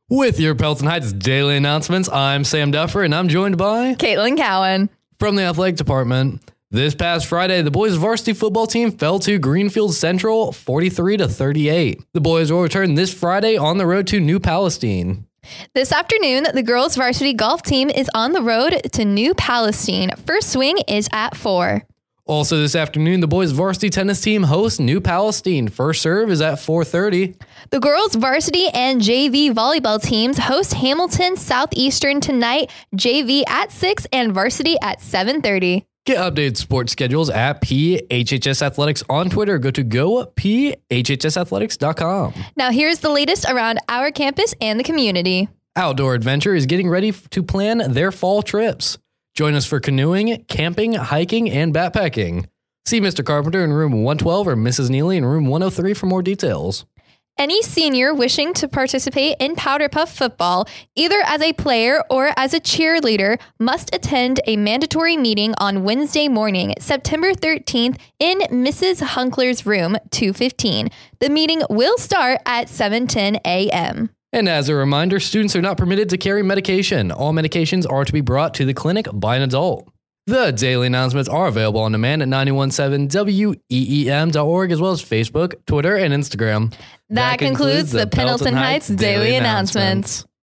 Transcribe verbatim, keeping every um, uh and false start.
With your Pelton Heights daily announcements, I'm Sam Duffer, and I'm joined by Caitlin Cowan from the athletic department. This past Friday, the boys' varsity football team fell to Greenfield Central forty-three to thirty-eight. The boys will return this Friday on the road to New Palestine. This afternoon, the girls' varsity golf team is on the road to New Palestine. First swing is at four. Also this afternoon, the boys' varsity tennis team hosts New Palestine. First serve is at four thirty. The girls' varsity and J V volleyball teams host Hamilton Southeastern tonight, J V at six and varsity at seven thirty. Get updated sports schedules at P H H S Athletics on Twitter. Go to go P H H S athletics dot com. Now here's the latest around our campus and the community. Outdoor Adventure is getting ready to plan their fall trips. Join us for canoeing, camping, hiking, and backpacking. See Mister Carpenter in room one twelve or Missus Neely in room one oh three for more details. Any senior wishing to participate in Powder Puff football, either as a player or as a cheerleader, must attend a mandatory meeting on Wednesday morning, September thirteenth, in Missus Hunkler's room two fifteen. The meeting will start at seven ten a.m. And as a reminder, students are not permitted to carry medication. All medications are to be brought to the clinic by an adult. The daily announcements are available on demand at nine one seven W E E M dot org, as well as Facebook, Twitter, and Instagram. That, that concludes, concludes the Pendleton Heights Daily Announcements.